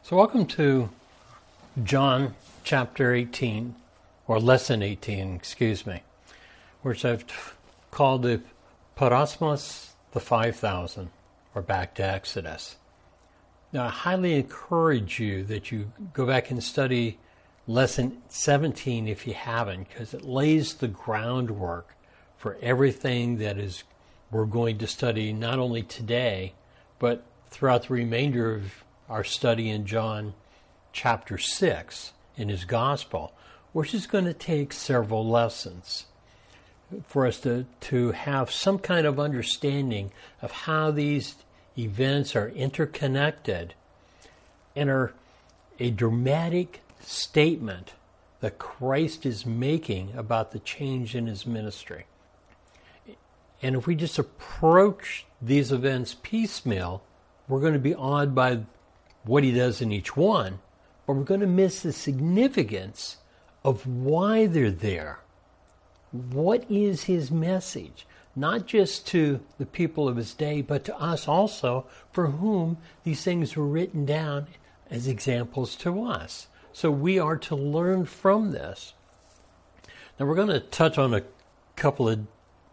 So welcome to John chapter 18, or lesson 18, excuse me, which I've called the Parasmos, the 5,000, or back to Exodus. Now, I highly encourage you that you go back and study lesson 17 if you haven't, because it lays the groundwork for everything that we're going to study not only today, but throughout the remainder of our study in John chapter 6 in his gospel, which is going to take several lessons for us to have some kind of understanding of how these events are interconnected and are a dramatic statement that Christ is making about the change in his ministry. And if we just approach these events piecemeal, we're going to be awed by what he does in each one, but we're going to miss the significance of why they're there. What is his message? Not just to the people of his day, but to us also, for whom these things were written down as examples to us. So we are to learn from this. Now we're going to touch on a couple of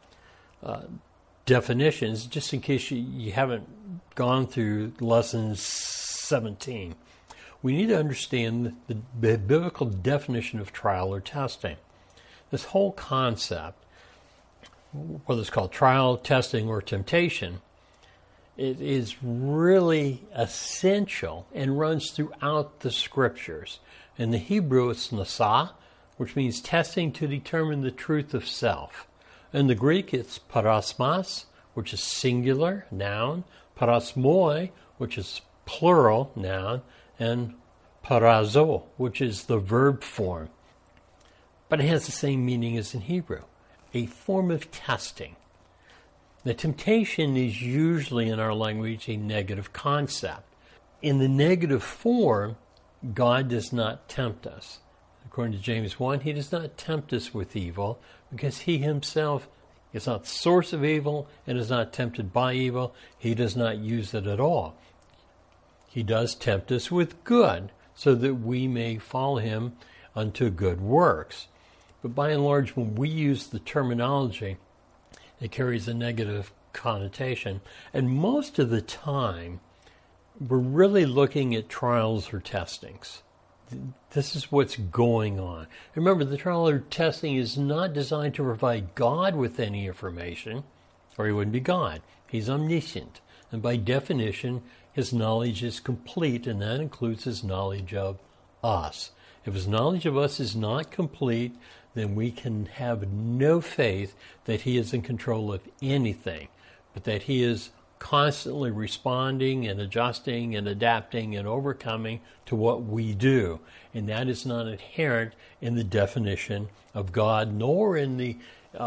definitions, just in case you haven't gone through lesson 17. We need to understand the biblical definition of trial or testing. This whole concept, whether it's called trial, testing, or temptation, it is really essential and runs throughout the scriptures. In the Hebrew, it's nasa, which means testing to determine the truth of self. In the Greek, it's parasmos, which is singular, noun, parasmoi, which is plural, noun, and parazo, which is the verb form. But it has the same meaning as in Hebrew, a form of testing. The temptation is usually in our language a negative concept. In the negative form, God does not tempt us. According to James 1, he does not tempt us with evil because he himself is not the source of evil and is not tempted by evil. He does not use it at all. He does tempt us with good so that we may follow him unto good works. But by and large, when we use the terminology, it carries a negative connotation. And most of the time, we're really looking at trials or testings. This is what's going on. Remember, the trial or testing is not designed to provide God with any information, or he wouldn't be God. He's omniscient. And by definition, his knowledge is complete, and that includes his knowledge of us. If his knowledge of us is not complete, then we can have no faith that he is in control of anything, but that he is constantly responding and adjusting and adapting and overcoming to what we do. And that is not inherent in the definition of God, nor in the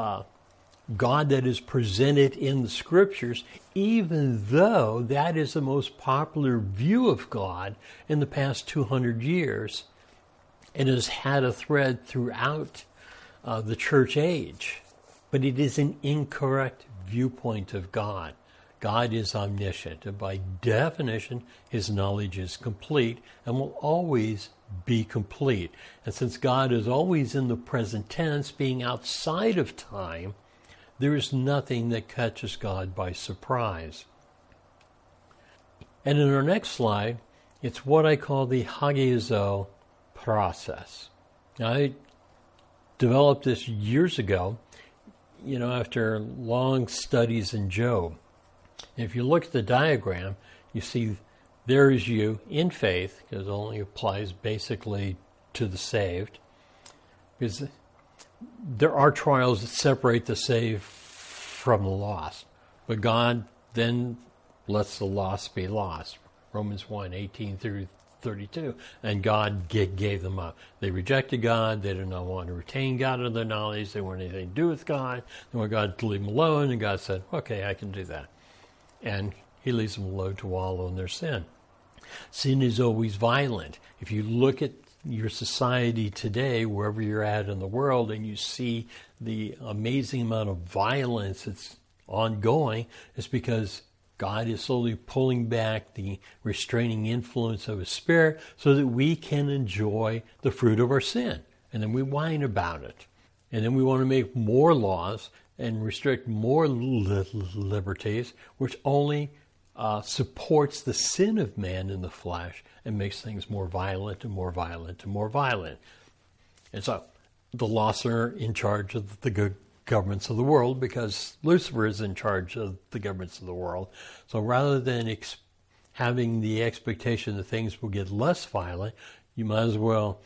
God that is presented in the scriptures, even though that is the most popular view of God in the past 200 years and has had a thread throughout the church age. But it is an incorrect viewpoint of God. God is omniscient, and by definition, his knowledge is complete and will always be complete. And since God is always in the present tense, being outside of time, there is nothing that catches God by surprise. And in our next slide, it's what I call the hagiazo process. Now, I developed this years ago, after long studies in Job. If you look at the diagram, you see there is you in faith, because it only applies basically to the saved, because there are trials that separate the saved from the lost. But God then lets the lost be lost. Romans 1:18 through 32. And God gave them up. They rejected God. They did not want to retain God in their knowledge. They wanted anything to do with God. They wanted God to leave them alone. And God said, okay, I can do that. And he leaves them alone to wallow in their sin. Sin is always violent. If you look at your society today, wherever you're at in the world, and you see the amazing amount of violence that's ongoing, it's because God is slowly pulling back the restraining influence of His Spirit so that we can enjoy the fruit of our sin. And then we whine about it. And then we want to make more laws and restrict more liberties, which only supports the sin of man in the flesh and makes things more violent and more violent and more violent. And so the lost are in charge of the good governments of the world because Lucifer is in charge of the governments of the world. So rather than having the expectation that things will get less violent, you might as well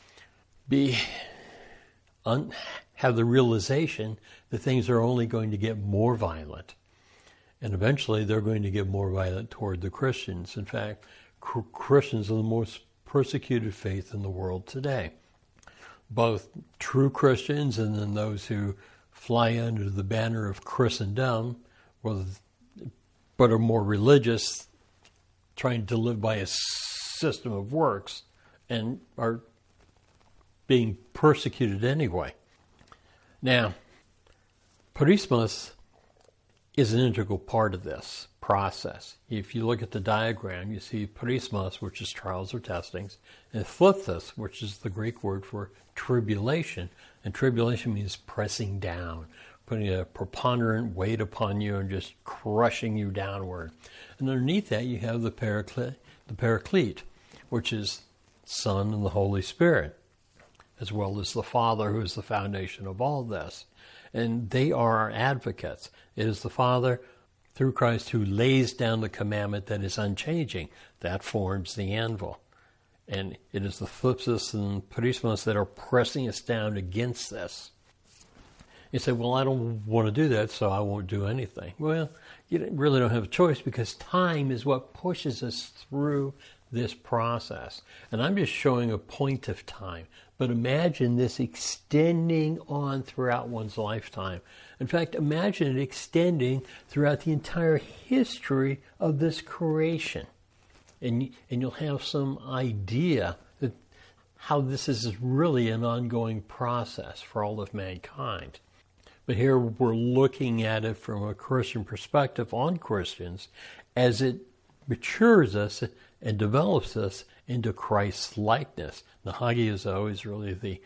have the realization that things are only going to get more violent. And eventually they're going to get more violent toward the Christians. In fact, Christians are the most persecuted faith in the world today. Both true Christians and then those who fly under the banner of Christendom, but are more religious, trying to live by a system of works, and are being persecuted anyway. Now, perismos is an integral part of this process. If you look at the diagram, you see perismos, which is trials or testings, and phthis, which is the Greek word for tribulation. And tribulation means pressing down, putting a preponderant weight upon you and just crushing you downward. And underneath that, you have the Paraclete, which is Son and the Holy Spirit, as well as the Father, who is the foundation of all this. And they are our advocates. It is the Father, through Christ, who lays down the commandment that is unchanging. That forms the anvil. And it is the phthis and perismos that are pressing us down against this. You say, well, I don't want to do that, so I won't do anything. Well, you really don't have a choice because time is what pushes us through this process. And I'm just showing a point of time. But imagine this extending on throughout one's lifetime. In fact, imagine it extending throughout the entire history of this creation. And you'll have some idea that how this is really an ongoing process for all of mankind. But here we're looking at it from a Christian perspective on Christians as it matures us and develops us into Christ's likeness. The hagiazo is really the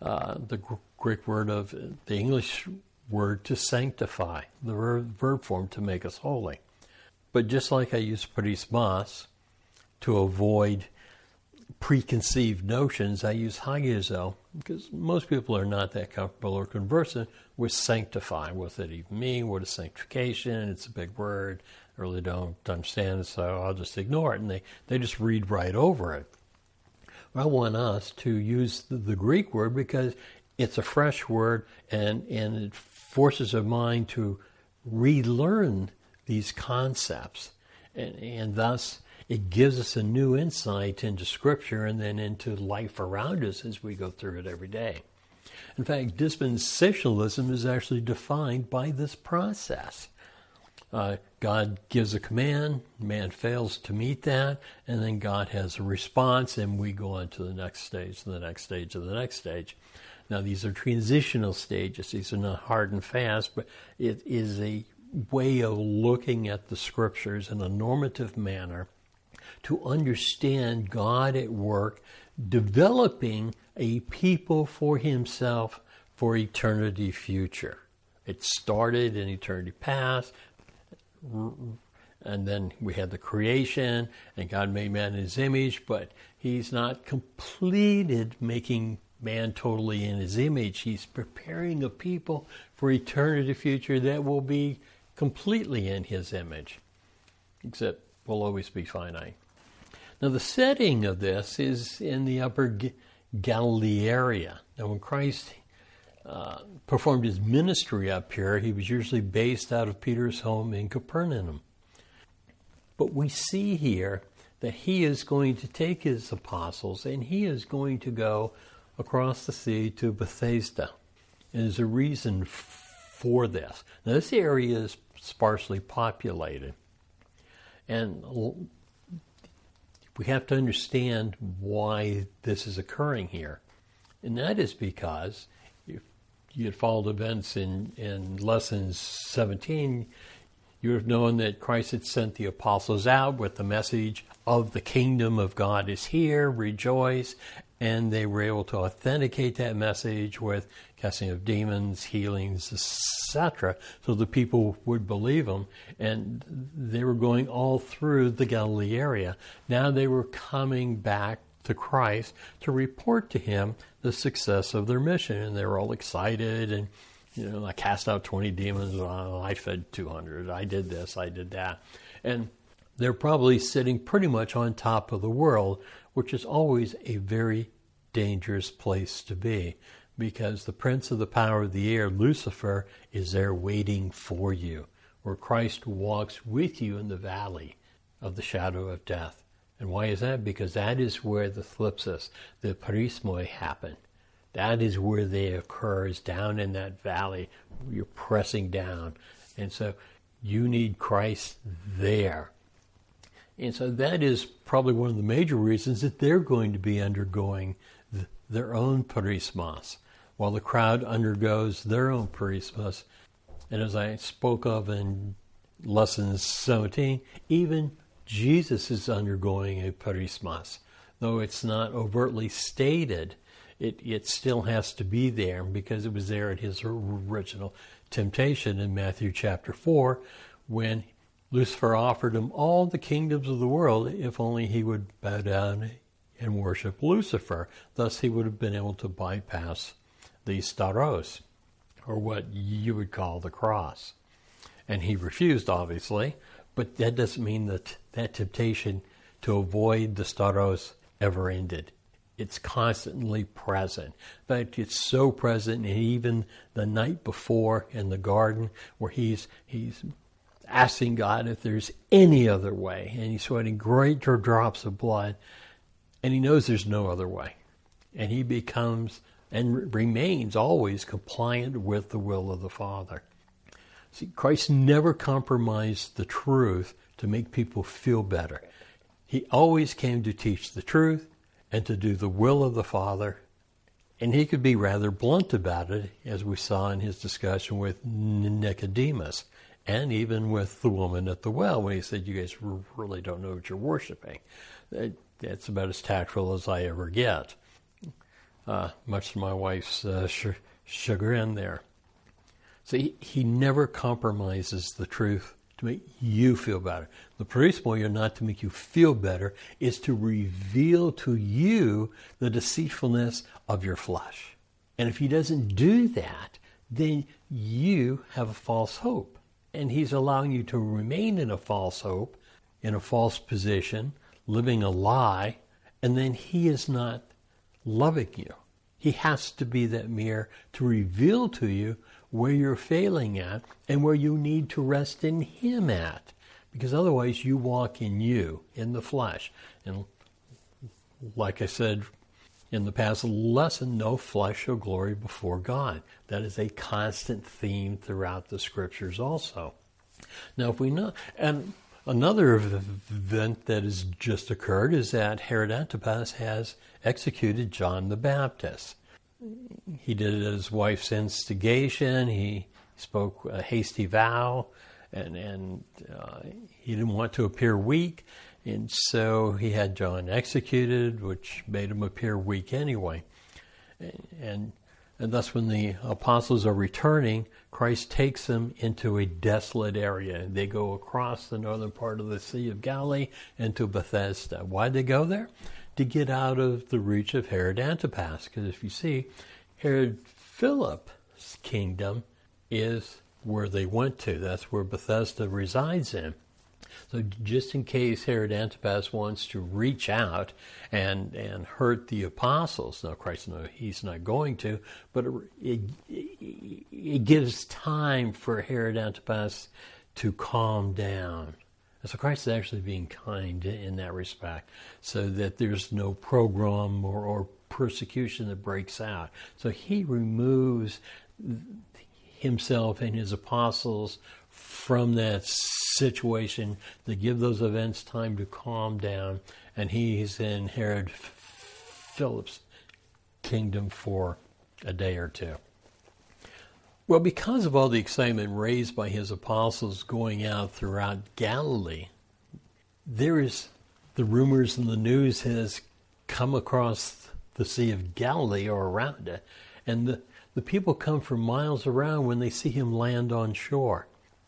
Greek word of the English word to sanctify, the verb form to make us holy. But just like I use perismos to avoid preconceived notions, I use hagiazo because most people are not that comfortable or conversant with sanctify. What does it even mean? What is sanctification? It's a big word. I really don't understand it, so I'll just ignore it. And they just read right over it. I want us to use the Greek word because it's a fresh word and it forces our mind to relearn these concepts. And thus, it gives us a new insight into Scripture and then into life around us as we go through it every day. In fact, dispensationalism is actually defined by this process. God gives a command, man fails to meet that, and then God has a response, and we go on to the next stage, and the next stage, and the next stage. Now, these are transitional stages. These are not hard and fast, but it is a way of looking at the Scriptures in a normative manner to understand God at work, developing a people for Himself for eternity future. It started in eternity past, and then we had the creation, and God made man in His image, but He's not completed making man totally in His image. He's preparing a people for eternity future that will be completely in His image, except we'll always be finite. Now, the setting of this is in the upper Galilee area. Now, when Christ performed His ministry up here, He was usually based out of Peter's home in Capernaum. But we see here that He is going to take His apostles and He is going to go across the sea to Bethsaida. And there's a reason for this. Now, this area is sparsely populated. And we have to understand why this is occurring here. And that is because if you had followed events in lesson 17, You would have known that Christ had sent the apostles out with the message of the kingdom of God is here, rejoice. And they were able to authenticate that message with casting of demons, healings, etc., so the people would believe them. And they were going all through the Galilee area. Now they were coming back to Christ to report to him the success of their mission. And they were all excited. And, I cast out 20 demons. I fed 200. I did this. I did that. And they're probably sitting pretty much on top of the world, which is always a very dangerous place to be, because the prince of the power of the air, Lucifer, is there waiting for you, where Christ walks with you in the valley of the shadow of death. And why is that? Because that is where the thlipsis, the perismoi, happen. That is where they occur, is down in that valley. You're pressing down. And so you need Christ there. And so that is probably one of the major reasons that they're going to be undergoing their own perismos, while the crowd undergoes their own perismos. And as I spoke of in lesson 17, even Jesus is undergoing a perismos. Though it's not overtly stated, it still has to be there, because it was there at his original temptation in Matthew chapter 4, when Lucifer offered him all the kingdoms of the world if only he would bow down and worship Lucifer. Thus he would have been able to bypass the staros, or what you would call the cross. And he refused, obviously, but that doesn't mean that that temptation to avoid the staros ever ended. It's constantly present. In fact, it's so present, and even the night before in the garden, where he's asking God if there's any other way, and he's sweating great drops of blood, and he knows there's no other way. And he becomes and remains always compliant with the will of the Father. See, Christ never compromised the truth to make people feel better. He always came to teach the truth and to do the will of the Father. And he could be rather blunt about it, as we saw in his discussion with Nicodemus, and even with the woman at the well, when he said, you guys really don't know what you're worshiping. That's about as tactful as I ever get, much to my wife's chagrin there. So he never compromises the truth to make you feel better. The perismoi are not to make you feel better, is to reveal to you the deceitfulness of your flesh. And if he doesn't do that, then you have a false hope. And he's allowing you to remain in a false hope, in a false position, living a lie, and then he is not loving you. He has to be that mirror to reveal to you where you're failing at and where you need to rest in him at. Because otherwise you walk in you, in the flesh. And like I said in the past lesson, no flesh shall glory before God. That is a constant theme throughout the scriptures also. Now if we know, and another event that has just occurred is that Herod Antipas has executed John the Baptist. He did it at his wife's instigation. He spoke a hasty vow, and he didn't want to appear weak, and so he had John executed, which made him appear weak anyway. And thus when the apostles are returning, Christ takes them into a desolate area. They go across the northern part of the Sea of Galilee into Bethesda. Why'd they go there? To get out of the reach of Herod Antipas. Because if you see, Herod Philip's kingdom is where they went to. That's where Bethesda resides in. So just in case Herod Antipas wants to reach out and hurt the apostles, now Christ knows he's not going to, but it gives time for Herod Antipas to calm down. So Christ is actually being kind in that respect, so that there's no pogrom or persecution that breaks out. So he removes himself and his apostles from that situation to give those events time to calm down, and he's in Herod Philip's kingdom for a day or two. Well, because of all the excitement raised by his apostles going out throughout Galilee, there is the rumors and the news has come across the Sea of Galilee or around it, and the people come from miles around when they see him land on shore.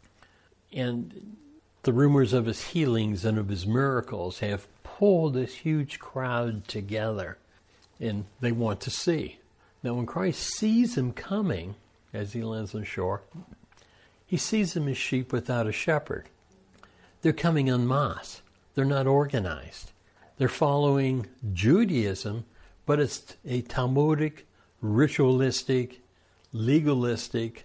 And the rumors of his healings and of his miracles have pulled this huge crowd together, and they want to see. Now, when Christ sees him coming, as he lands on shore, he sees them as sheep without a shepherd. They're coming en masse. They're not organized. They're following Judaism, but it's a Talmudic, ritualistic, legalistic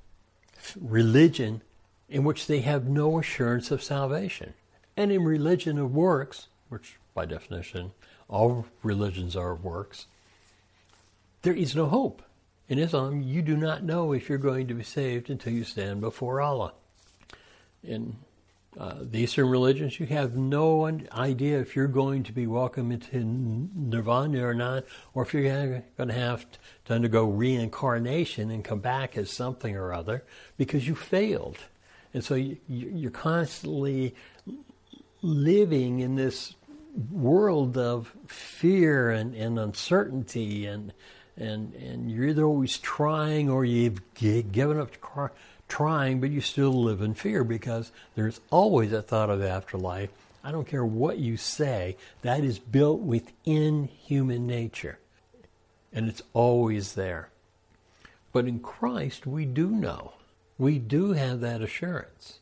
religion in which they have no assurance of salvation. And in religion of works, which by definition all religions are of works, there is no hope. In Islam, you do not know if you're going to be saved until you stand before Allah. In the Eastern religions, you have no idea if you're going to be welcome into nirvana or not, or if you're going to have to undergo reincarnation and come back as something or other because you failed. And so you're constantly living in this world of fear and uncertainty, and you're either always trying or you've given up trying, but you still live in fear because there's always a thought of afterlife. I don't care what you say, that is built within human nature, and it's always there. But in Christ, we do know. We do have that assurance.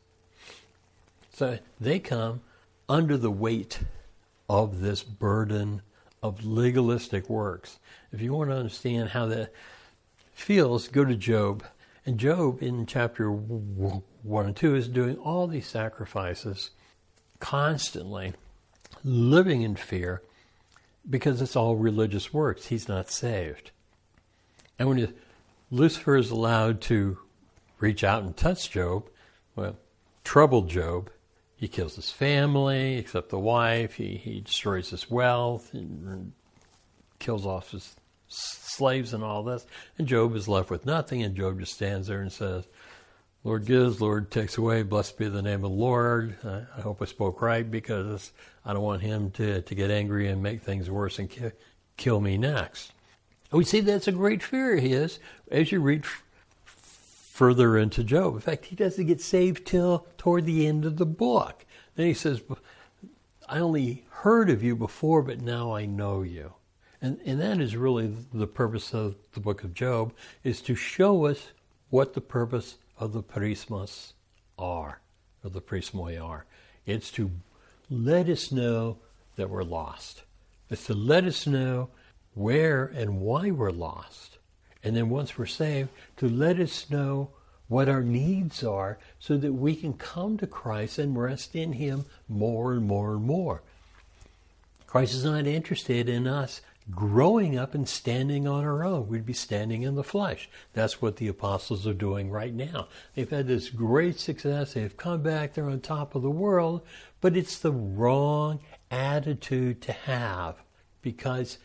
So they come under the weight of this burden of legalistic works. If you want to understand how that feels, go to Job. And Job, in chapter 1 and 2, is doing all these sacrifices constantly, living in fear, because it's all religious works. He's not saved. And when Lucifer is allowed to reach out and touch Job, well, trouble Job. He kills his family, except the wife. He destroys his wealth, and kills off his slaves and all this. And Job is left with nothing, and Job just stands there and says, Lord gives, Lord takes away, blessed be the name of the Lord. I hope I spoke right, because I don't want him to get angry and make things worse and kill me next. And we see that's a great fear of his as you read further into Job. In fact, he doesn't get saved till toward the end of the book. Then he says, I only heard of you before, but now I know you. And that is really the purpose of the book of Job, is to show us what the purpose of the perismos are, or the perismoi are. It's to let us know that we're lost. It's to let us know where and why we're lost. And then once we're saved, to let us know what our needs are so that we can come to Christ and rest in him more and more and more. Christ is not interested in us growing up and standing on our own. We'd be standing in the flesh. That's what the apostles are doing right now. They've had this great success. They've come back. They're on top of the world. But it's the wrong attitude to have, because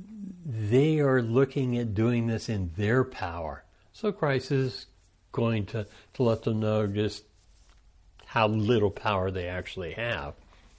they are looking at doing this in their power. So Christ is going to let them know just how little power they actually have.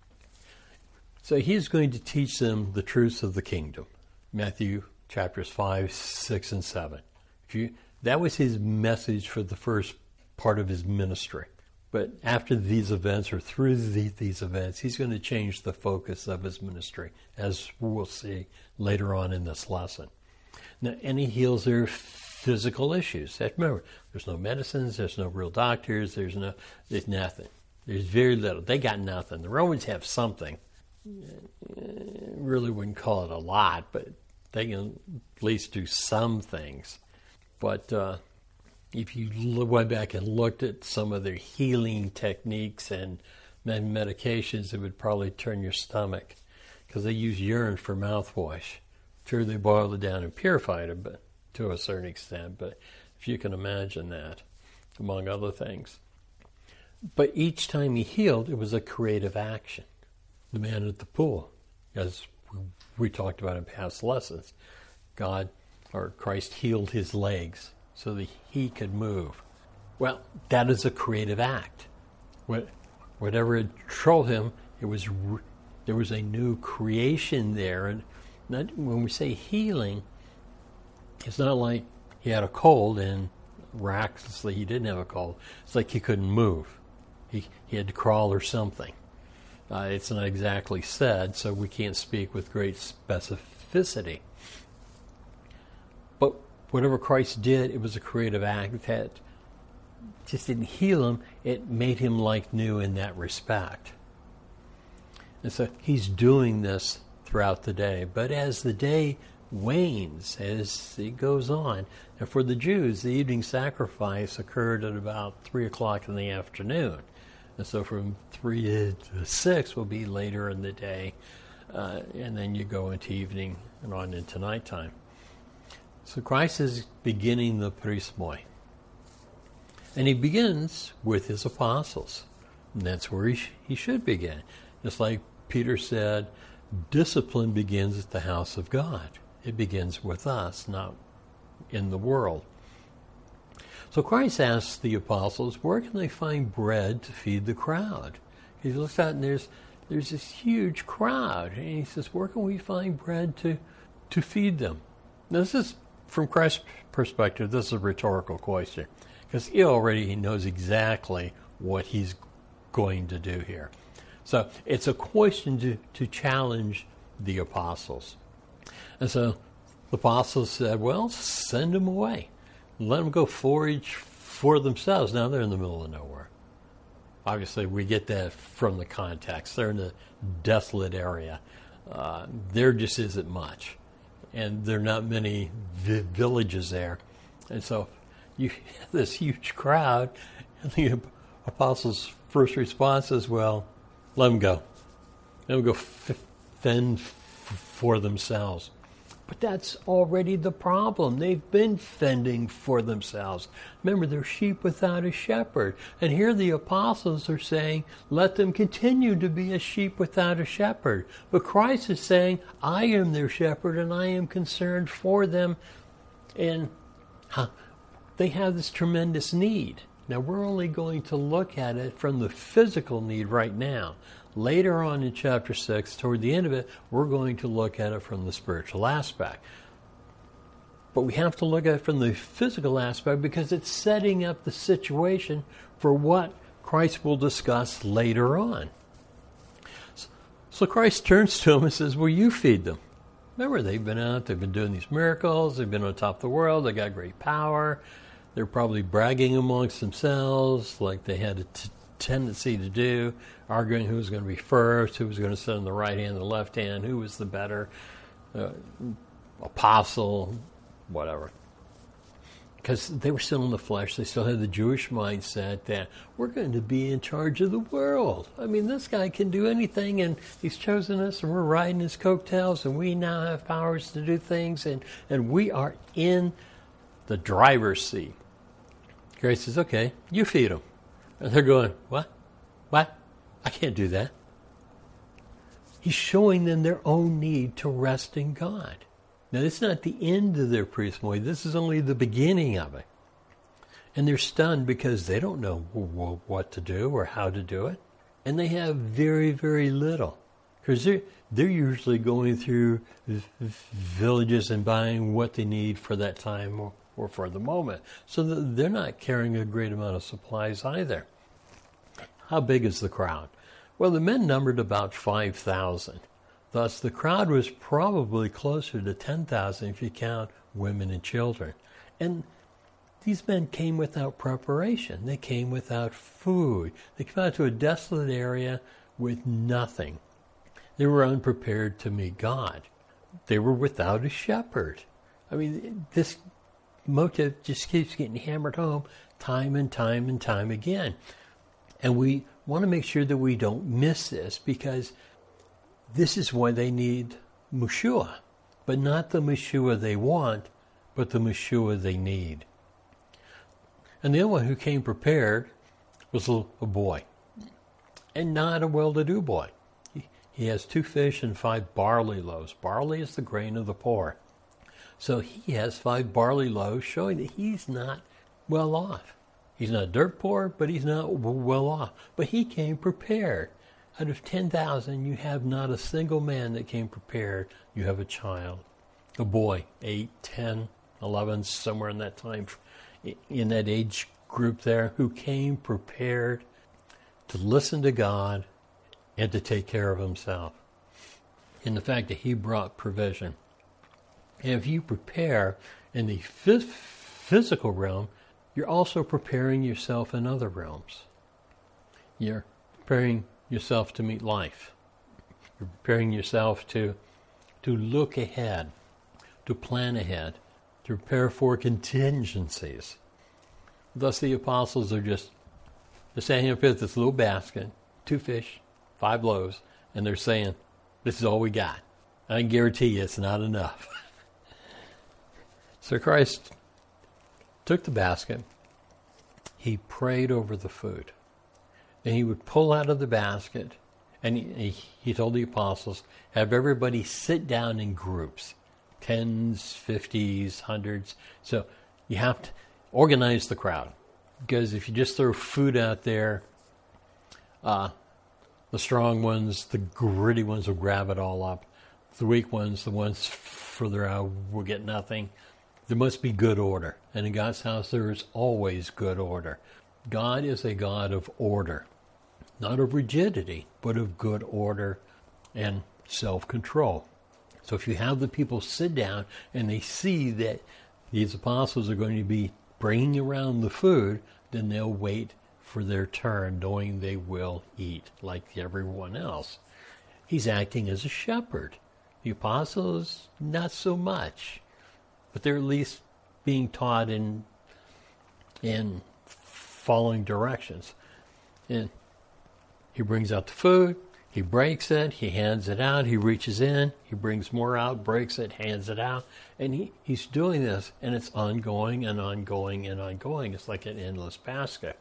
So he's going to teach them the truths of the kingdom. Matthew chapters 5, 6, and 7. That was his message for the first part of his ministry. But after these events, or through these events, he's going to change the focus of his ministry, as we'll see later on in this lesson. Now, and he heals their physical issues. Remember, there's no medicines, there's no real doctors, there's nothing. There's very little. They got nothing. The Romans have something. Really wouldn't call it a lot, but they can at least do some things. But if you went back and looked at some of their healing techniques and medications, it would probably turn your stomach, because they use urine for mouthwash. Sure, they boiled it down and purified it, but to a certain extent. But if you can imagine that, among other things. But each time he healed, it was a creative action. The man at the pool, as we talked about in past lessons, God or Christ healed his legs so that he could move. Well, that is a creative act. Whatever had troubled him, there was a new creation there. And when we say healing, it's not like he had a cold and miraculously he didn't have a cold. It's like he couldn't move. He had to crawl or something. It's not exactly said, so we can't speak with great specificity. But whatever Christ did, it was a creative act that just didn't heal him. It made him like new in that respect. And so he's doing this throughout the day. But as the day wanes, as it goes on, and for the Jews, the evening sacrifice occurred at about 3 o'clock in the afternoon. And so from 3 to 6 will be later in the day, and then you go into evening and on into nighttime. So Christ is beginning the perismoi. And he begins with his apostles. And that's where he should begin. Just like Peter said, discipline begins at the house of God. It begins with us, not in the world. So Christ asks the apostles, where can they find bread to feed the crowd? He looks out and there's this huge crowd. And he says, where can we find bread to feed them? Now, this is, from Christ's perspective, this is a rhetorical question. Because he already knows exactly what he's going to do here. So it's a question to challenge the apostles. And so the apostles said, well, send them away. Let them go forage for themselves. Now they're in the middle of nowhere. Obviously, we get that from the context. They're in a desolate area. There just isn't much. And there are not many villages there. And so you have this huge crowd, and the apostles' first response is, well, let them go. Let them go fend for themselves. But that's already the problem. They've been fending for themselves. Remember, they're sheep without a shepherd. And here the apostles are saying, let them continue to be a sheep without a shepherd. But Christ is saying, I am their shepherd and I am concerned for them. And they have this tremendous need. Now, we're only going to look at it from the physical need right now. Later on in chapter 6, toward the end of it, we're going to look at it from the spiritual aspect. But we have to look at it from the physical aspect because it's setting up the situation for what Christ will discuss later on. So Christ turns to them and says, well, you feed them. Remember, they've been out, they've been doing these miracles, they've been on top of the world, they got great power. They're probably bragging amongst themselves like they had a tendency to do, arguing who was going to be first, who was going to sit on the right hand, the left hand, who was the better apostle, whatever. Because they were still in the flesh. They still had the Jewish mindset that we're going to be in charge of the world. I mean, this guy can do anything, and he's chosen us, and we're riding his coattails, and we now have powers to do things, and we are in the driver's seat. Christ says, okay, you feed them. And they're going, what? What? I can't do that. He's showing them their own need to rest in God. Now, it's not the end of their perismoi. This is only the beginning of it. And they're stunned because they don't know what to do or how to do it. And they have very, very little. Because they're usually going through villages and buying what they need for that time or for the moment. So they're not carrying a great amount of supplies either. How big is the crowd? Well, the men numbered about 5,000. Thus, the crowd was probably closer to 10,000 if you count women and children. And these men came without preparation. They came without food. They came out to a desolate area with nothing. They were unprepared to meet God. They were without a shepherd. I mean, this motive just keeps getting hammered home time and time and time again. And we want to make sure that we don't miss this, because this is why they need Meshua, but not the Meshua they want, but the Meshua they need. And the other one who came prepared was a boy, and not a well-to-do boy. He has 2 fish and 5 barley loaves. Barley is the grain of the poor. So he has 5 barley loaves, showing that he's not well off. He's not dirt poor, but he's not well off. But he came prepared. Out of 10,000, you have not a single man that came prepared. You have a child, a boy, 8, 10, 11, somewhere in that time, in that age group there, who came prepared to listen to God and to take care of himself. In the fact that he brought provision. And if you prepare in the physical realm, you're also preparing yourself in other realms. You're preparing yourself to meet life. You're preparing yourself to look ahead, to plan ahead, to prepare for contingencies. Thus the apostles are just standing up with this little basket, 2 fish, 5 loaves, and they're saying, this is all we got. I can guarantee you it's not enough. So Christ took the basket, he prayed over the food, and he would pull out of the basket, and he told the apostles, have everybody sit down in groups, 10s, 50s, 100s. So you have to organize the crowd, because if you just throw food out there, the strong ones, the gritty ones will grab it all up. The weak ones, the ones further out, will get nothing. There must be good order. And in God's house, there is always good order. God is a God of order. Not of rigidity, but of good order and self-control. So if you have the people sit down and they see that these apostles are going to be bringing around the food, then they'll wait for their turn, knowing they will eat like everyone else. He's acting as a shepherd. The apostles, not so much. But they're at least being taught in following directions. And he brings out the food, he breaks it, he hands it out, he reaches in, he brings more out, breaks it, hands it out. And he's doing this, and it's ongoing and ongoing and ongoing. It's like an endless basket.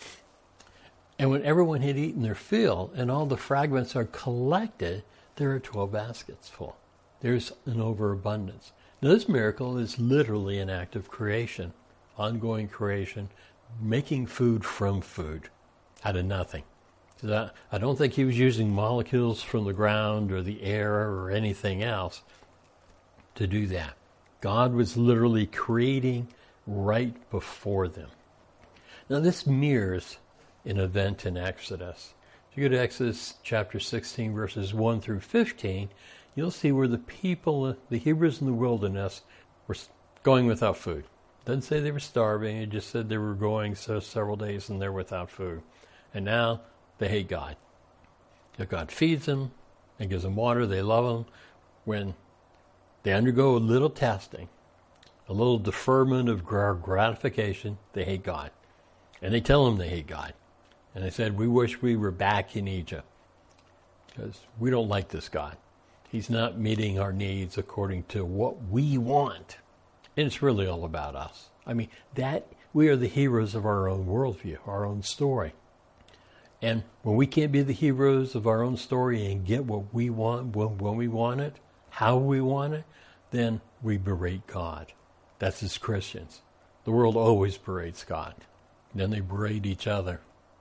And when everyone had eaten their fill and all the fragments are collected, there are 12 baskets full. There's an overabundance. Now, this miracle is literally an act of creation, ongoing creation, making food from food out of nothing. So I don't think he was using molecules from the ground or the air or anything else to do that. God was literally creating right before them. Now, this mirrors an event in Exodus. If you go to Exodus chapter 16, verses 1 through 15, you'll see where the people, the Hebrews in the wilderness, were going without food. It doesn't say they were starving. It just said they were going several days and they're without food. And now they hate God. If God feeds them and gives them water, they love him. When they undergo a little testing, a little deferment of gratification, they hate God. And they tell him they hate God. And they said, we wish we were back in Egypt because we don't like this God. He's not meeting our needs according to what we want. And it's really all about us. I mean, that we are the heroes of our own worldview, our own story. And when we can't be the heroes of our own story and get what we want when we want it, how we want it, then we berate God. That's as Christians. The world always berates God. Then they berate each other.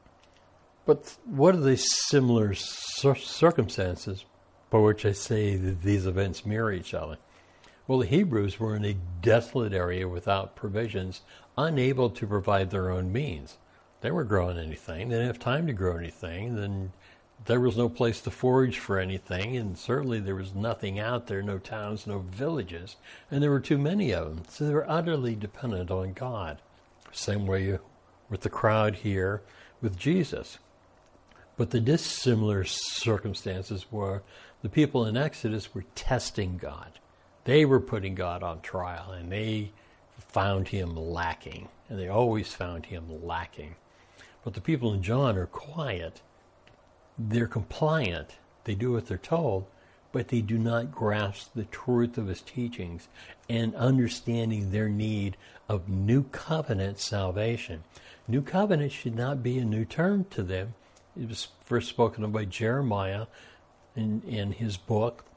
But what are the similar circumstances by which I say that these events mirror each other? Well, the Hebrews were in a desolate area without provisions, unable to provide their own means. They weren't growing anything. They didn't have time to grow anything. Then there was no place to forage for anything, and certainly there was nothing out there, no towns, no villages, and there were too many of them. So they were utterly dependent on God. Same way with the crowd here with Jesus. But the dissimilar circumstances were the people in Exodus were testing God. They were putting God on trial, and they found him lacking. And they always found him lacking. But the people in John are quiet. They're compliant. They do what they're told, but they do not grasp the truth of his teachings and understanding their need of new covenant salvation. New covenant should not be a new term to them. It was first spoken of by Jeremiah in his book,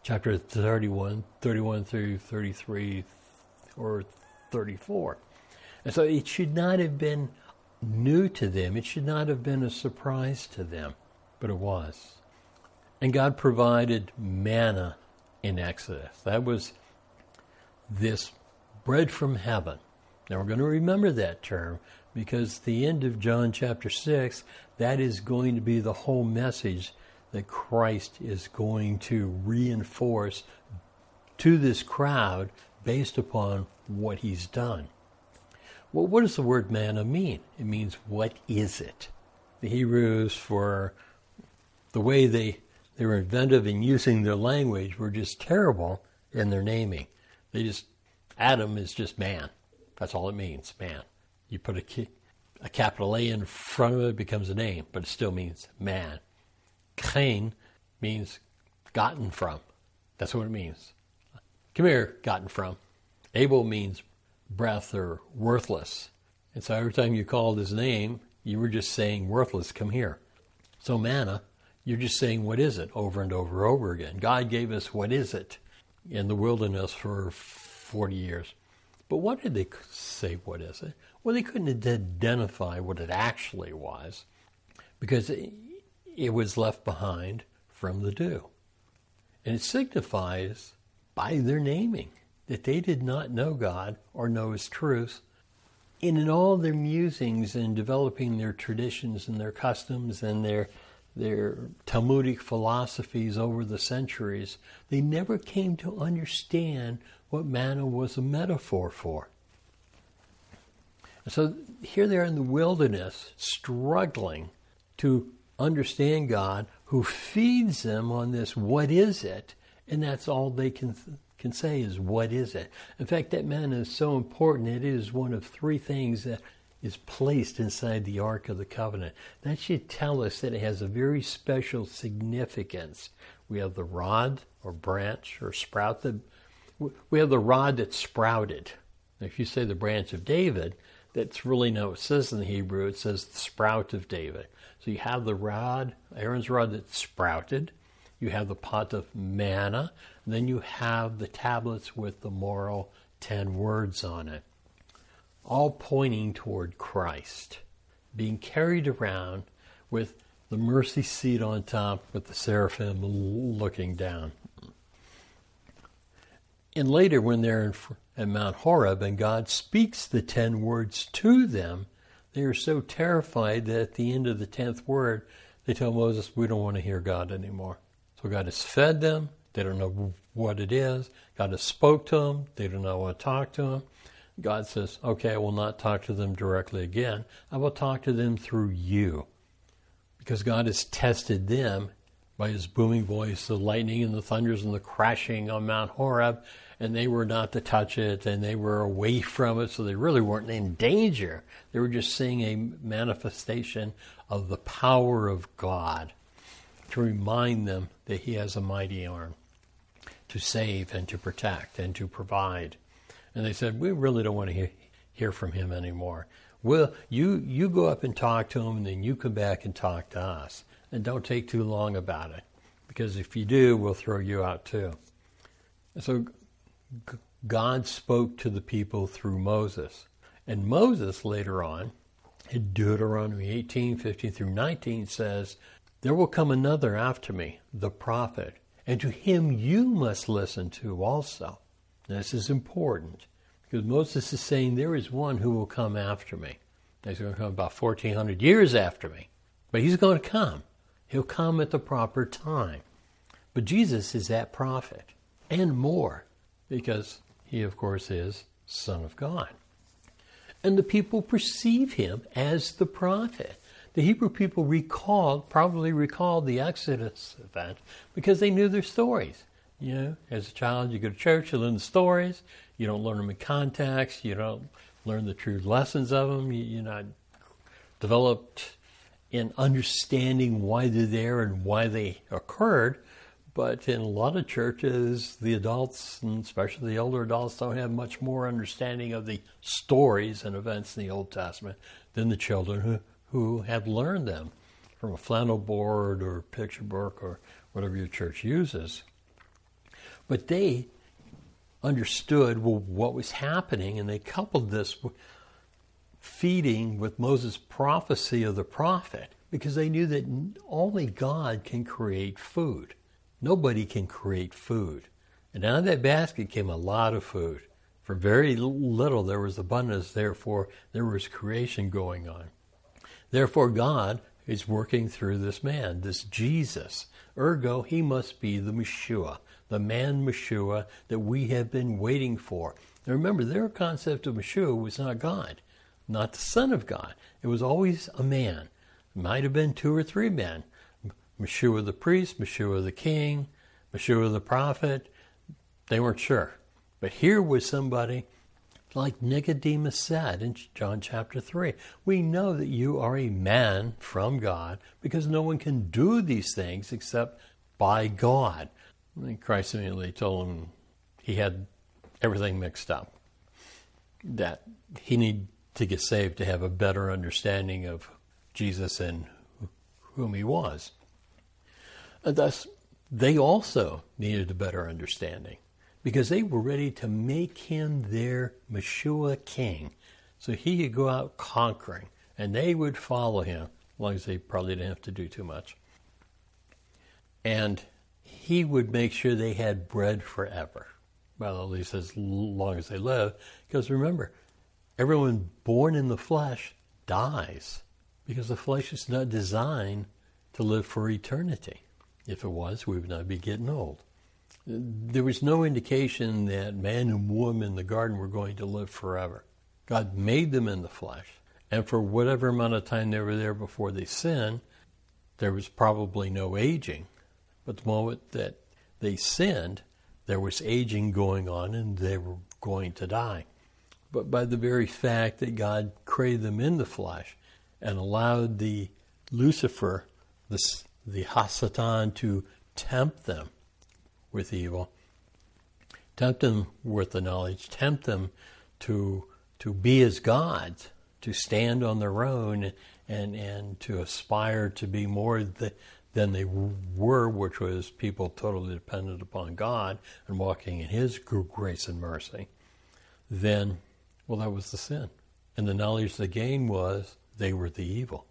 chapter 31 through 33 or 34. And so it should not have been new to them. It should not have been a surprise to them, but it was. And God provided manna in Exodus. That was this bread from heaven. Now we're going to remember that term because the end of John chapter 6, that is going to be the whole message that Christ is going to reinforce to this crowd based upon what he's done. Well, what does the word manna mean? It means, what is it? The Hebrews, for the way they were inventive in using their language, were just terrible in their naming. Adam is just man. That's all it means, man. You put a capital A in front of it, it becomes a name, but it still means man. Cain means gotten from. That's what it means. Come here, gotten from. Abel means breath or worthless. And so every time you called his name, you were just saying worthless, come here. So manna, you're just saying what is it over and over and over again. God gave us what is it in the wilderness for 40 years. But what did they say, what is it? Well, they couldn't identify what it actually was because it was left behind from the dew. And it signifies by their naming that they did not know God or know his truth. And in all their musings and developing their traditions and their customs and their Talmudic philosophies over the centuries, they never came to understand what manna was a metaphor for. So here they are in the wilderness, struggling to understand God, who feeds them on this, what is it? And that's all they can say is, what is it? In fact, that manna is so important, it is one of three things that is placed inside the Ark of the Covenant. That should tell us that it has a very special significance. We have the rod or branch or sprout. We have the rod that sprouted. If you say the branch of David, that's really not what it says in the Hebrew. It says the sprout of David. So you have the rod, Aaron's rod that sprouted. You have the pot of manna. And then you have the tablets with the moral 10 words on it. All pointing toward Christ, being carried around with the mercy seat on top with the seraphim looking down. And later when they're at Mount Horeb and God speaks the 10 words to them, they are so terrified that at the end of the 10th word, they tell Moses, we don't want to hear God anymore. So God has fed them. They don't know what it is. God has spoke to them. They don't know how to talk to him. God says, okay, I will not talk to them directly again. I will talk to them through you. Because God has tested them by his booming voice, the lightning and the thunders and the crashing on Mount Horeb, and they were not to touch it, and they were away from it, so they really weren't in danger. They were just seeing a manifestation of the power of God to remind them that he has a mighty arm to save and to protect and to provide. And they said, we really don't want to hear from him anymore. Well, you go up and talk to him, and then you come back and talk to us. And don't take too long about it, because if you do, we'll throw you out too. And so God spoke to the people through Moses. And Moses later on, in Deuteronomy 18, 15 through 19 says, there will come another after me, the prophet, and to him you must listen to also. This is important because Moses is saying there is one who will come after me. He's going to come about 1,400 years after me, but he's going to come. He'll come at the proper time. But Jesus is that prophet and more because he, of course, is Son of God. And the people perceive him as the prophet. The Hebrew people probably recalled the Exodus event because they knew their stories. You know, as a child, you go to church, you learn the stories. You don't learn them in context. You don't learn the true lessons of them. You're not developed in understanding why they're there and why they occurred. But in a lot of churches, the adults, and especially the older adults, don't have much more understanding of the stories and events in the Old Testament than the children who have learned them from a flannel board or picture book or whatever your church uses. But they understood what was happening, and they coupled this with feeding with Moses' prophecy of the prophet, because they knew that only God can create food. Nobody can create food. And out of that basket came a lot of food. For very little there was abundance, therefore there was creation going on. Therefore God is working through this man, this Jesus. Ergo, he must be the Messiah, the man Messiah that we have been waiting for. Now remember, their concept of Messiah was not God, not the Son of God. It was always a man. It might have been 2 or 3 men. Messiah the priest, Messiah the king, Messiah the prophet. They weren't sure. But here was somebody like Nicodemus said in John chapter 3. We know that you are a man from God because no one can do these things except by God. And Christ immediately told him he had everything mixed up, that he needed to get saved to have a better understanding of Jesus and whom he was. And thus, they also needed a better understanding, because they were ready to make him their Messiah king. So he could go out conquering, and they would follow him, as long as they probably didn't have to do too much. And he would make sure they had bread forever. Well, at least as long as they live. Because remember, everyone born in the flesh dies, because the flesh is not designed to live for eternity. If it was, we would not be getting old. There was no indication that man and woman in the garden were going to live forever. God made them in the flesh, and for whatever amount of time they were there before they sinned, there was probably no aging. But the moment that they sinned, there was aging going on, and they were going to die. But by the very fact that God created them in the flesh and allowed the Lucifer, the Hasatan, to tempt them with evil, tempt them with the knowledge, tempt them to be as gods, to stand on their own and to aspire to be more than they were, which was people totally dependent upon God and walking in his grace and mercy, then, well, that was the sin. And the knowledge they gained was they were the evil.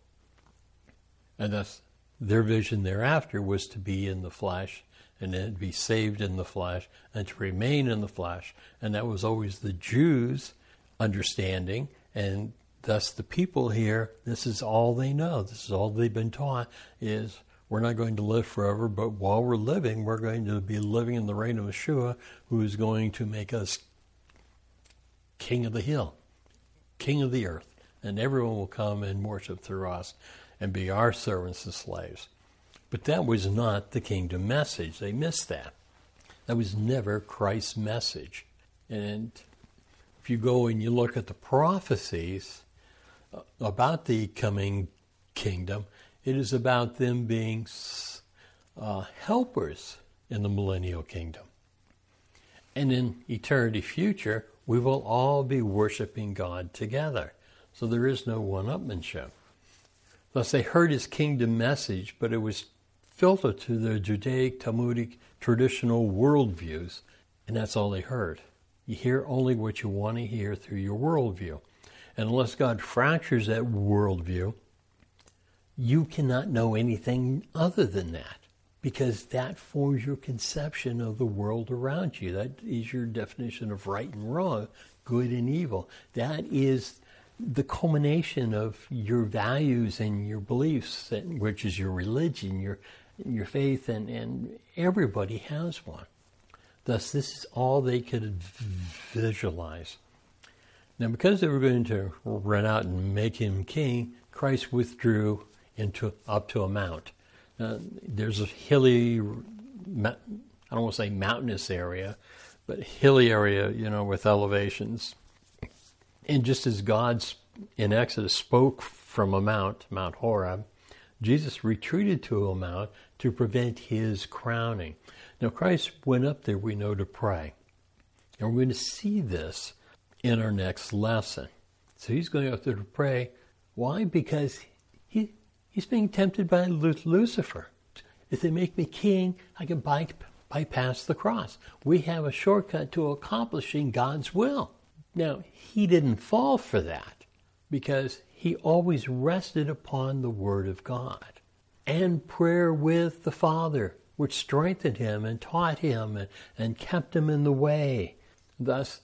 And thus their vision thereafter was to be in the flesh, and then be saved in the flesh, and to remain in the flesh. And that was always the Jews' understanding, and thus the people here, this is all they know. This is all they've been taught, is we're not going to live forever, but while we're living, we're going to be living in the reign of Yeshua, who is going to make us king of the hill, king of the earth. And everyone will come and worship through us and be our servants and slaves. But that was not the kingdom message. They missed that. That was never Christ's message. And if you go and you look at the prophecies about the coming kingdom, it is about them being helpers in the millennial kingdom. And in eternity future, we will all be worshiping God together. So there is no one-upmanship. Thus they heard his kingdom message, but it was filtered to their Judaic, Talmudic, traditional worldviews, and that's all they heard. You hear only what you want to hear through your worldview. And unless God fractures that worldview, you cannot know anything other than that, because that forms your conception of the world around you. That is your definition of right and wrong, good and evil. That is the culmination of your values and your beliefs, which is your religion, your faith, and everybody has one. Thus, this is all they could visualize. Now, because they were going to run out and make him king, Christ withdrew up to a mount. There's a hilly, I don't want to say mountainous area, but hilly area, with elevations. And just as God in Exodus spoke from a mount, Mount Horeb, Jesus retreated to a mount to prevent his crowning. Now, Christ went up there, we know, to pray. And we're going to see this in our next lesson. So he's going up there to pray. Why? Because he's being tempted by Lucifer. If they make me king, I can bypass the cross. We have a shortcut to accomplishing God's will. Now, he didn't fall for that because he always rested upon the Word of God and prayer with the Father, which strengthened him and taught him and kept him in the way. Thus,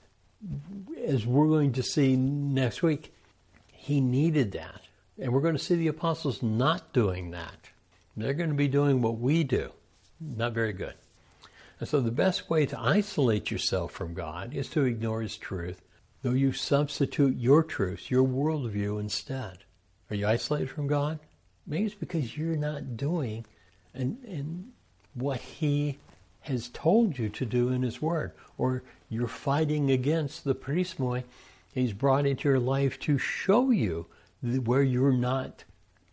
as we're going to see next week, he needed that. And we're going to see the apostles not doing that. They're going to be doing what we do. Not very good. And so the best way to isolate yourself from God is to ignore his truth, though you substitute your truth, your worldview instead. Are you isolated from God? Maybe it's because you're not doing and what he has told you to do in his word. Or you're fighting against the perismoi he's brought into your life to show you where you're not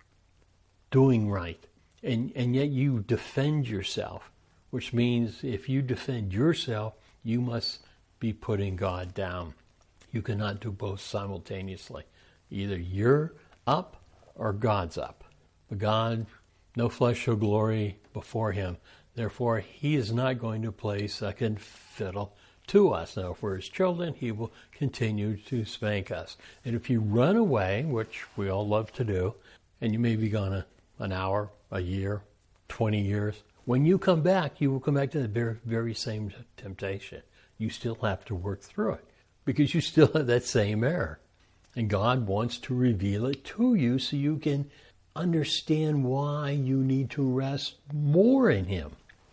doing right. And yet you defend yourself, which means if you defend yourself, you must be putting God down. You cannot do both simultaneously. Either you're up or God's up. But God, no flesh shall glory before him. Therefore, he is not going to play second fiddle to us. Now, if we're his children, he will continue to spank us. And if you run away, which we all love to do, and you may be gone an hour, a year, 20 years, when you come back, you will come back to the very, very same temptation. You still have to work through it because you still have that same error. And God wants to reveal it to you so you can understand why you need to rest more in him.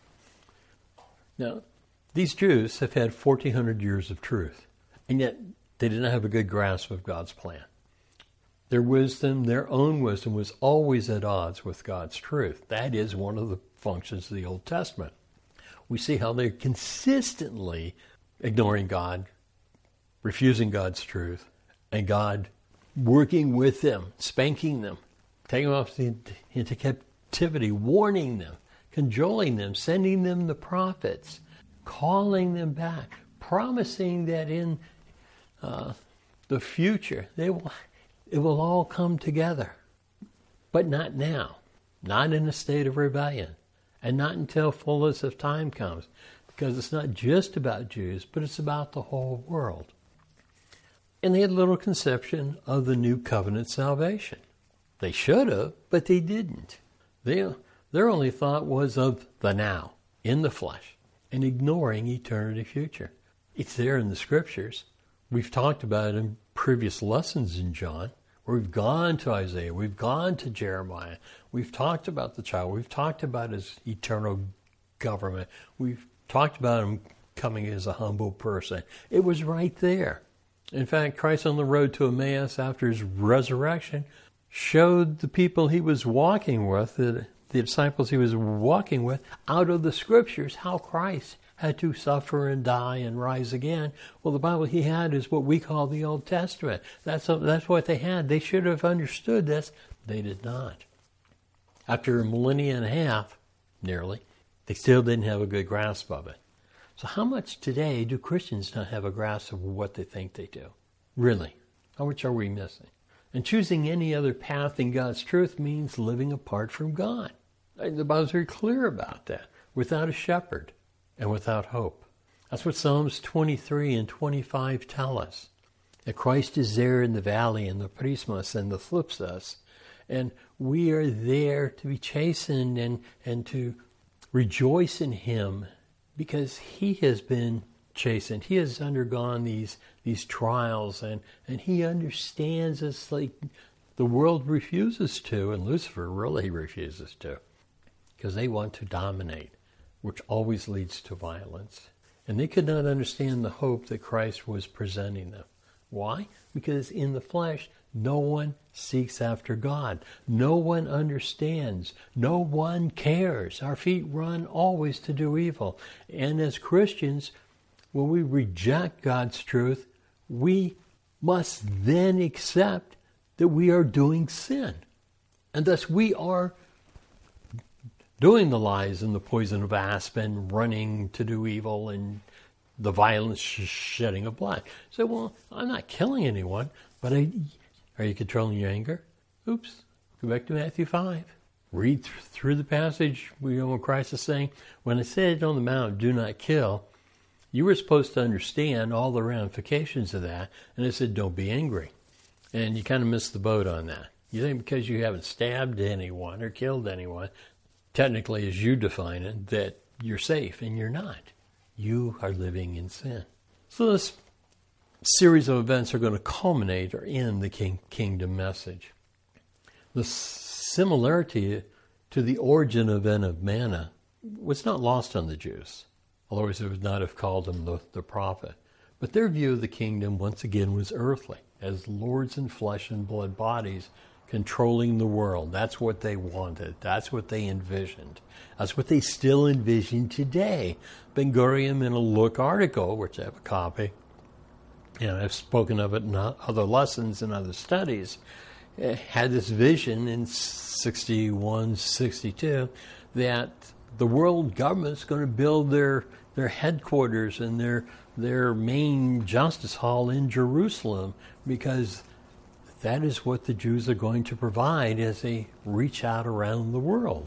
Now, these Jews have had 1,400 years of truth, and yet they did not have a good grasp of God's plan. Their wisdom, their own wisdom, was always at odds with God's truth. That is one of the functions of the Old Testament. We see how they're consistently ignoring God, refusing God's truth, and God working with them, spanking them, taking them off into captivity, warning them, cajoling them, sending them the prophets, calling them back, promising that in the future it will all come together. But not now, not in a state of rebellion, and not until fullness of time comes, because it's not just about Jews, but it's about the whole world. And they had little conception of the new covenant salvation. They should have, but they didn't. Their only thought was of the now, in the flesh, and ignoring eternity future. It's there in the scriptures. We've talked about it in previous lessons in John, where we've gone to Isaiah, we've gone to Jeremiah, we've talked about the child, we've talked about his eternal government, we've talked about him coming as a humble person. It was right there. In fact, Christ on the road to Emmaus after his resurrection showed the people he was walking with, the disciples he was walking with, out of the scriptures, how Christ had to suffer and die and rise again. Well, the Bible he had is what we call the Old Testament. That's what they had. They should have understood this. They did not. After a millennia and a half, nearly, they still didn't have a good grasp of it. So how much today do Christians not have a grasp of what they think they do? Really? How much are we missing? And choosing any other path in God's truth means living apart from God. The Bible's very clear about that. Without a shepherd and without hope. That's what Psalms 23 and 25 tell us. That Christ is there in the valley and the perismos and the thlipsos. And we are there to be chastened and to rejoice in him because he has been chastened. He has undergone these trials and he understands us like the world refuses to, and Lucifer really refuses to, because they want to dominate, which always leads to violence. And they could not understand the hope that Christ was presenting them. Why? Because in the flesh, no one seeks after God. No one understands. No one cares. Our feet run always to do evil. And as Christians, when we reject God's truth, we must then accept that we are doing sin. And thus we are doing the lies and the poison of aspen, running to do evil, and the violent shedding of blood. So, well, I'm not killing anyone, but are you controlling your anger? Oops. Go back to Matthew 5. read through the passage, when Christ is saying, when I said on the mount, do not kill, you were supposed to understand all the ramifications of that, and it said, don't be angry. And you kind of missed the boat on that. You think because you haven't stabbed anyone or killed anyone, technically as you define it, that you're safe, and you're not. You are living in sin. So this series of events are going to culminate or end the kingdom message. The similarity to the origin event of manna was not lost on the Jews. Otherwise, they would not have called him the prophet. But their view of the kingdom, once again, was earthly, as lords in flesh and blood bodies controlling the world. That's what they wanted. That's what they envisioned. That's what they still envision today. Ben Gurion, in a Look article, which I have a copy, and I've spoken of it in other lessons and other studies, had this vision in 61, 62, that the world government's going to build their headquarters and their main justice hall in Jerusalem, because that is what the Jews are going to provide as they reach out around the world.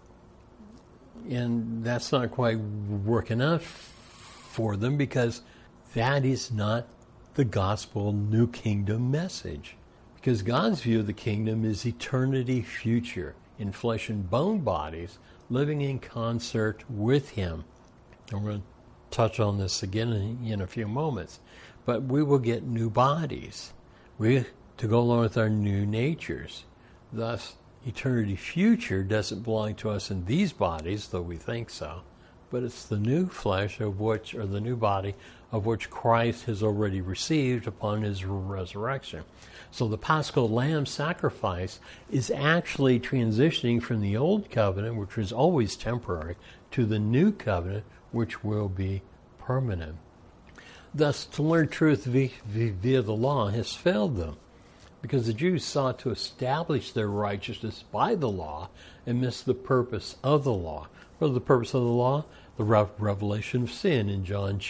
And that's not quite working out for them, because that is not the gospel new kingdom message. Because God's view of the kingdom is eternity future in flesh and bone bodies, living in concert with Him. And we're going to touch on this again in a few moments. But we will get new bodies to go along with our new natures. Thus, eternity future doesn't belong to us in these bodies, though we think so. But it's the new flesh of which, or the new body of which Christ has already received upon His resurrection. So the Paschal Lamb sacrifice is actually transitioning from the old covenant, which was always temporary, to the new covenant, which will be permanent. Thus, to learn truth via the law has failed them, because the Jews sought to establish their righteousness by the law and missed the purpose of the law. What is the purpose of the law? The revelation of sin in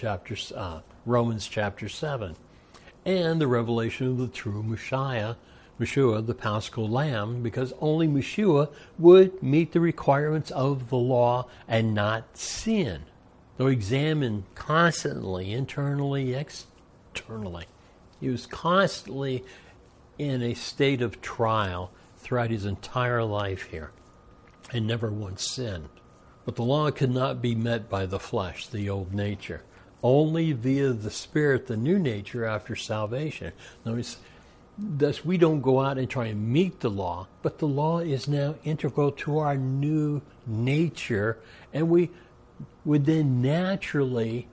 Romans chapter 7. And the revelation of the true Messiah, the Paschal Lamb, because only Messiah would meet the requirements of the law and not sin. So examine constantly, internally, externally. He was constantly in a state of trial throughout his entire life here, and never once sinned. But the law could not be met by the flesh, the old nature. Only via the Spirit, the new nature after salvation. Notice, thus we don't go out and try and meet the law, but the law is now integral to our new nature, and we would then naturally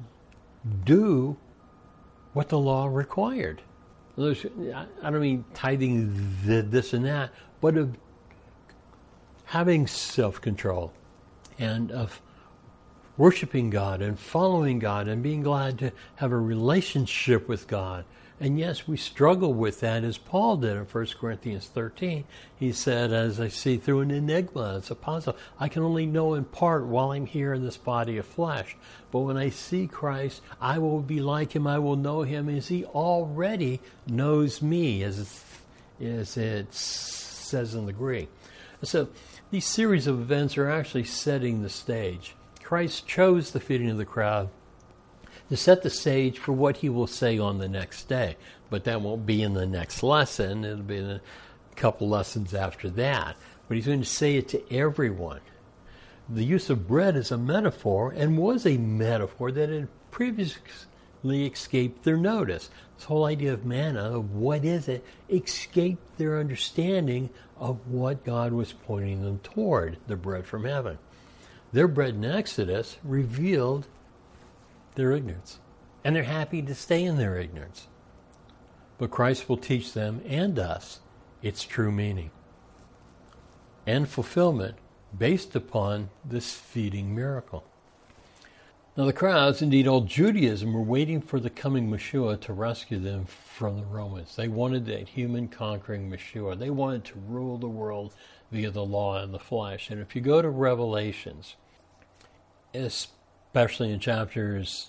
do what the law required. I don't mean tithing this and that, but of having self-control and of worshiping God and following God and being glad to have a relationship with God. And yes, we struggle with that, as Paul did in 1 Corinthians 13. He said, as I see through an enigma, it's a puzzle. I can only know in part while I'm here in this body of flesh. But when I see Christ, I will be like Him. I will know Him as He already knows me, as it says in the Greek. So these series of events are actually setting the stage. Christ chose the feeding of the crowd to set the stage for what He will say on the next day. But that won't be in the next lesson. It'll be in a couple lessons after that. But He's going to say it to everyone. The use of bread is a metaphor, and was a metaphor that had previously escaped their notice. This whole idea of manna, of what is it, escaped their understanding of what God was pointing them toward, the bread from heaven. Their bread in Exodus revealed their ignorance, and they're happy to stay in their ignorance. But Christ will teach them and us its true meaning and fulfillment based upon this feeding miracle. Now the crowds, indeed all Judaism, were waiting for the coming Messiah to rescue them from the Romans. They wanted that human conquering Messiah. They wanted to rule the world via the law and the flesh. And if you go to Revelations, especially in chapters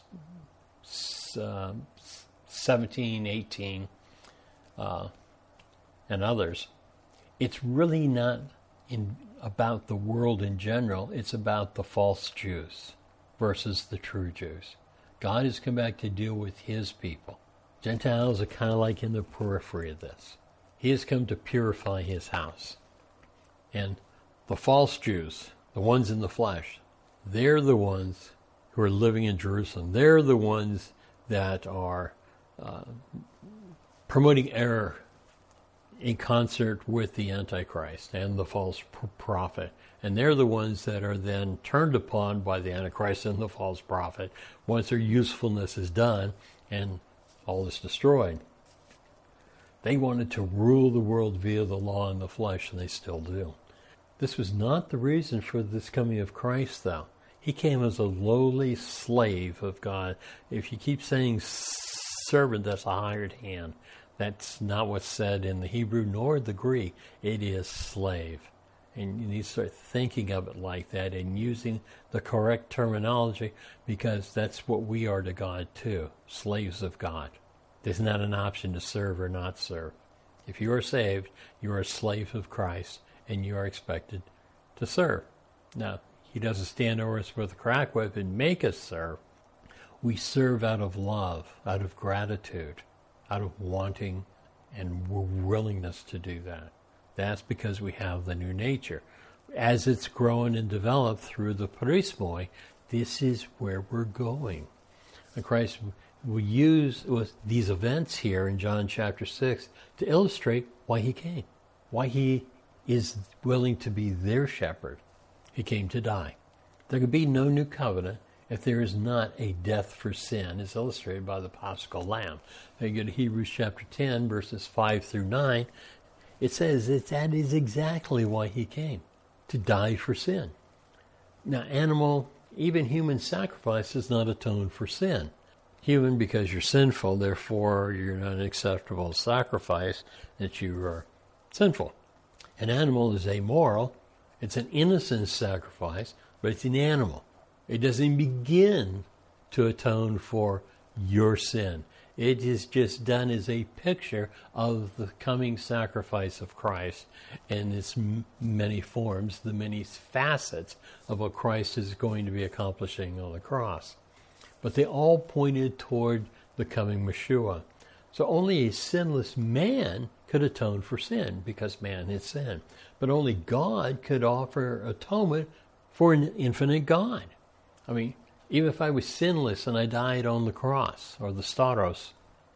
17, 18, and others, it's really not about the world in general. It's about the false Jews versus the true Jews. God has come back to deal with his people. Gentiles are kind of like in the periphery of this. He has come to purify his house. And the false Jews, the ones in the flesh, they're the ones who are living in Jerusalem. They're the ones that are promoting error in concert with the Antichrist and the false prophet. And they're the ones that are then turned upon by the Antichrist and the false prophet once their usefulness is done and all is destroyed. They wanted to rule the world via the law and the flesh, and they still do. This was not the reason for this coming of Christ, though. He came as a lowly slave of God. If you keep saying servant, that's a hired hand. That's not what's said in the Hebrew nor the Greek. It is slave. And you need to start thinking of it like that and using the correct terminology, because that's what we are to God too, slaves of God. There's not an option to serve or not serve. If you are saved, you are a slave of Christ, and you are expected to serve. Now, he doesn't stand over us with a crack whip and make us serve. We serve out of love, out of gratitude, out of wanting and willingness to do that. That's because we have the new nature. As it's grown and developed through the perismoi, this is where we're going. And Christ will use these events here in John chapter 6 to illustrate why he came, why he is willing to be their shepherd. He came to die. There could be no new covenant if there is not a death for sin, as illustrated by the Paschal Lamb. Now you go to Hebrews chapter 10, verses 5 through 9. It says that is exactly why he came, to die for sin. Now, animal, even human sacrifice does not atone for sin. Human, because you're sinful, therefore you're not an acceptable sacrifice, that you are sinful. An animal is amoral. It's an innocent sacrifice, but it's an animal. It doesn't begin to atone for your sin. It is just done as a picture of the coming sacrifice of Christ and its many forms, the many facets of what Christ is going to be accomplishing on the cross. But they all pointed toward the coming Messiah. So only a sinless man could atone for sin, because man had sinned. But only God could offer atonement for an infinite God. I mean, even if I was sinless and I died on the cross, or the stauros,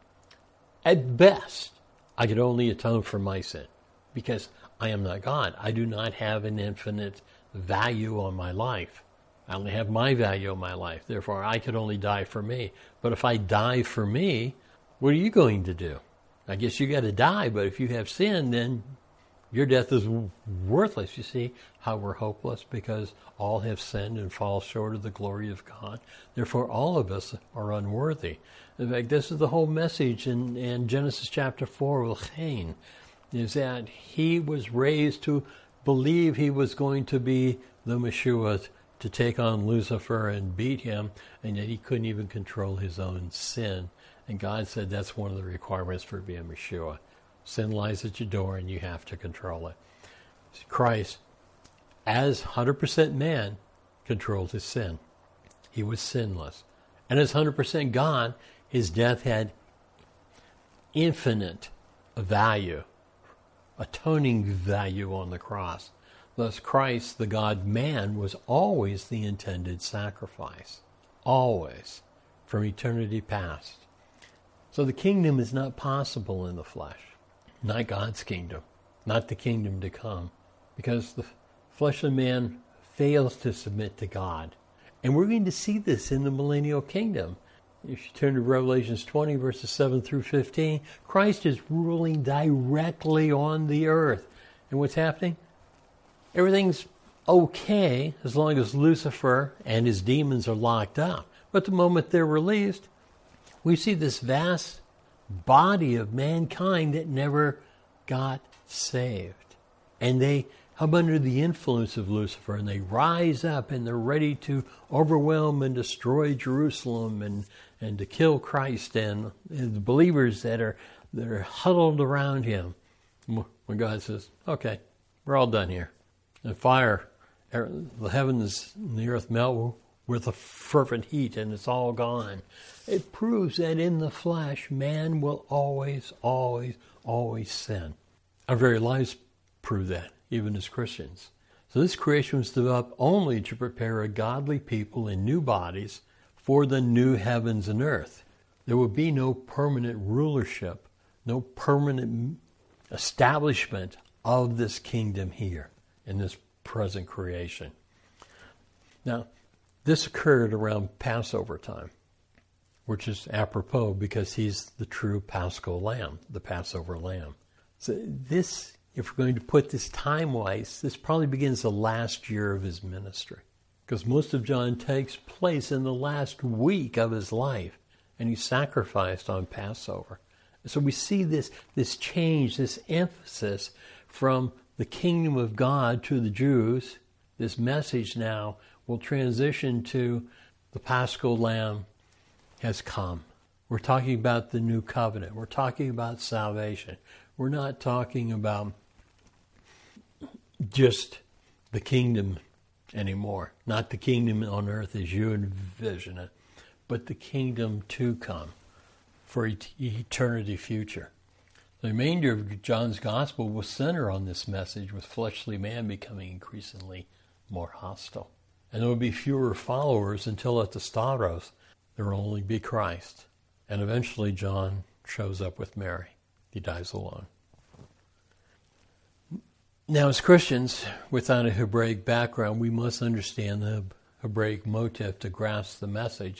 at best, I could only atone for my sin, because I am not God. I do not have an infinite value on my life. I only have my value on my life. Therefore, I could only die for me. But if I die for me, what are you going to do? I guess you got to die, but if you have sin, then your death is worthless. You see how we're hopeless, because all have sinned and fall short of the glory of God. Therefore, all of us are unworthy. In fact, this is the whole message in Genesis chapter 4 with Cain, is that he was raised to believe he was going to be the Messiah, to take on Lucifer and beat him, and yet he couldn't even control his own sin. And God said that's one of the requirements for being Messiah. Sin lies at your door, and you have to control it. Christ, as 100% man, controlled his sin. He was sinless. And as 100% God, his death had infinite value, atoning value on the cross. Thus, Christ, the God-man, was always the intended sacrifice. Always. From eternity past. So the kingdom is not possible in the flesh. Not God's kingdom. Not the kingdom to come. Because the fleshly man fails to submit to God. And we're going to see this in the millennial kingdom. If you turn to Revelations 20, verses 7 through 15, Christ is ruling directly on the earth. And what's happening? Everything's okay as long as Lucifer and his demons are locked up. But the moment they're released, we see this vast body of mankind that never got saved. And they come under the influence of Lucifer, and they rise up, and they're ready to overwhelm and destroy Jerusalem and to kill Christ and the believers that are huddled around him. When God says, okay, we're all done here. and fire, the heavens and the earth melt with a fervent heat, and it's all gone. It proves that in the flesh, man will always, always, always sin. Our very lives prove that, even as Christians. So this creation was developed only to prepare a godly people in new bodies for the new heavens and earth. There will be no permanent rulership, no permanent establishment of this kingdom here in this present creation. Now, this occurred around Passover time, which is apropos because he's the true Paschal Lamb, the Passover Lamb. So this, if we're going to put this time-wise, this probably begins the last year of his ministry, because most of John takes place in the last week of his life, and he's sacrificed on Passover. So we see this change, this emphasis from the kingdom of God to the Jews. This message now will transition to the Paschal Lamb has come. We're talking about the new covenant. We're talking about salvation. We're not talking about just the kingdom anymore. Not the kingdom on earth as you envision it, but the kingdom to come for eternity future. The remainder of John's gospel will center on this message, with fleshly man becoming increasingly more hostile. And there will be fewer followers until at the Stauros there will only be Christ. And eventually John shows up with Mary. He dies alone. Now, as Christians without a Hebraic background, we must understand the Hebraic motive to grasp the message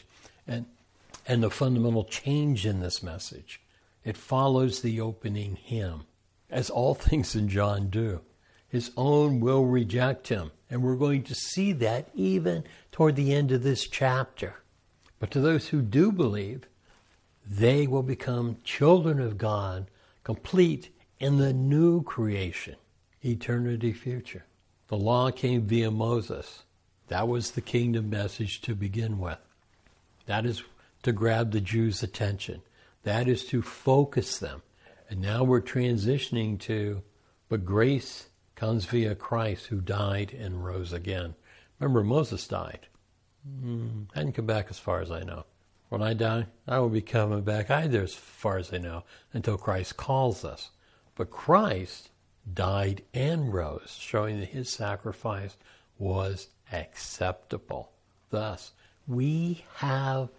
and the fundamental change in this message. It follows the opening hymn, as all things in John do. His own will reject him, and we're going to see that even toward the end of this chapter. But to those who do believe, they will become children of God, complete in the new creation, eternity future. The law came via Moses. That was the kingdom message to begin with. That is to grab the Jews' attention. That is to focus them. And now we're transitioning to, but grace comes via Christ, who died and rose again. Remember, Moses died. Hadn't come back as far as I know. When I die, I will be coming back either as far as I know until Christ calls us. But Christ died and rose, showing that his sacrifice was acceptable. Thus, we have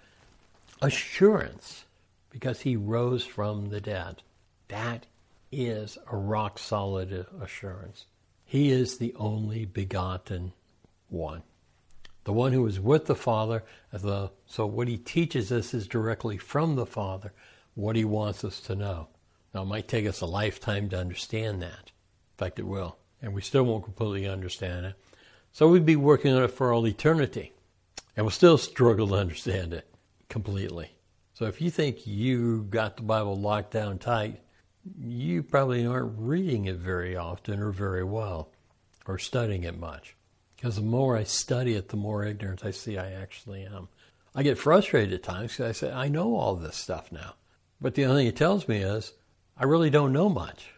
assurance because he rose from the dead. That is a rock-solid assurance. He is the only begotten one. The one who is with the Father. So what he teaches us is directly from the Father, what he wants us to know. Now, it might take us a lifetime to understand that. In fact, it will. And we still won't completely understand it. So we'd be working on it for all eternity. And we'll still struggle to understand it completely. So if you think you got the Bible locked down tight, you probably aren't reading it very often or very well, or studying it much. Because the more I study it, the more ignorant I see I actually am. I get frustrated at times because I say, I know all this stuff now. But the only thing it tells me is, I really don't know much.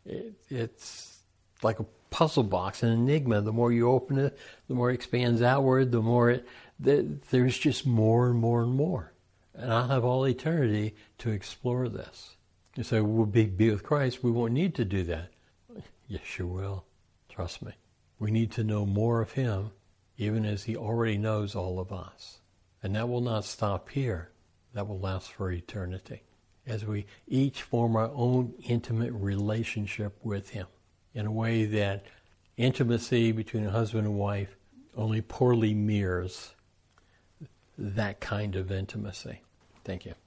It's like a puzzle box, an enigma. The more you open it, the more it expands outward, the more there's just more and more and more. And I'll have all eternity to explore this. You say, we'll be with Christ. We won't need to do that. Yes, you will. Trust me. We need to know more of him, even as he already knows all of us. And that will not stop here. That will last for eternity, as we each form our own intimate relationship with him in a way that intimacy between a husband and wife only poorly mirrors that kind of intimacy. Thank you.